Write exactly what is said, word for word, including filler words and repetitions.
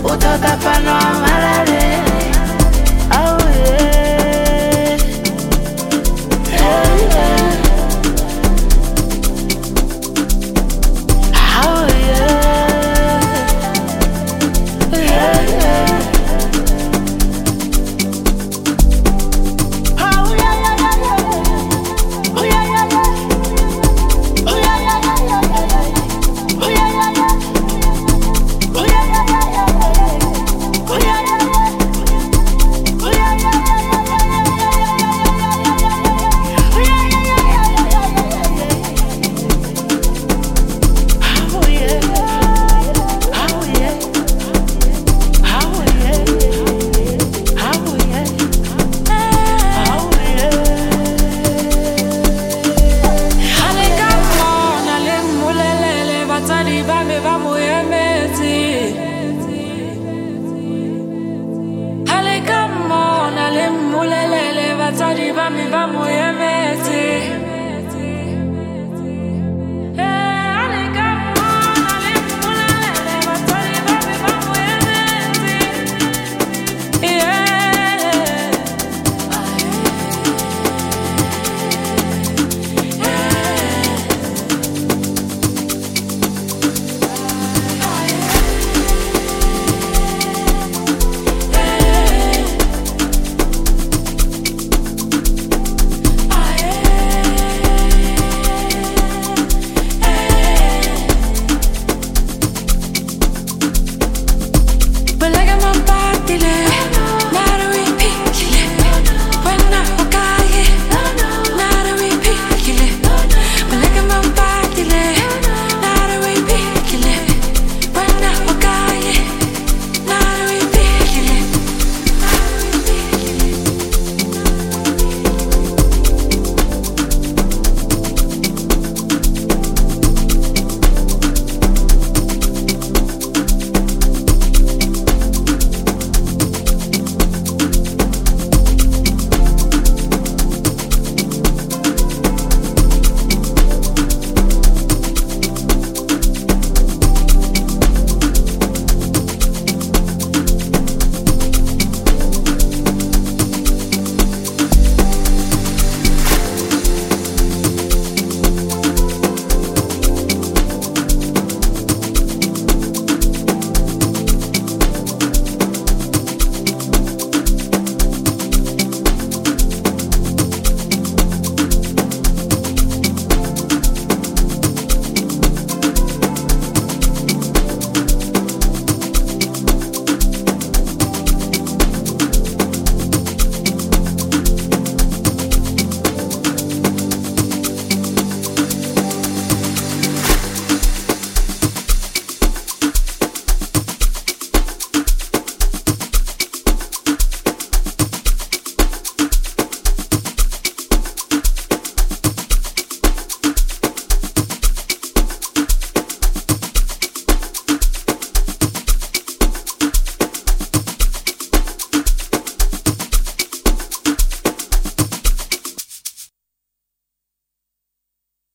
utotapano amalale. Oh yeah, yeah, yeah. Oh yeah, yeah, yeah. Oh yeah, yeah, yeah, yeah. Oh yeah, yeah, yeah. Oh yeah, yeah, yeah, yeah, yeah. Oh yeah, yeah, yeah. Oh yeah, yeah, yeah, yeah, yeah. Oh yeah, yeah, yeah. Oh yeah, yeah, yeah, yeah, yeah, yeah, yeah, yeah, yeah, yeah, yeah, yeah. Oh yeah, yeah, yeah, yeah, yeah, yeah, yeah, yeah. Oh yeah. Oh yeah. Oh yeah. Oh yeah. Ale come on, ale mulelele, batali ba me ba muyemezi. Ale come on, ale mulelele, batali ba me ba muyemezi.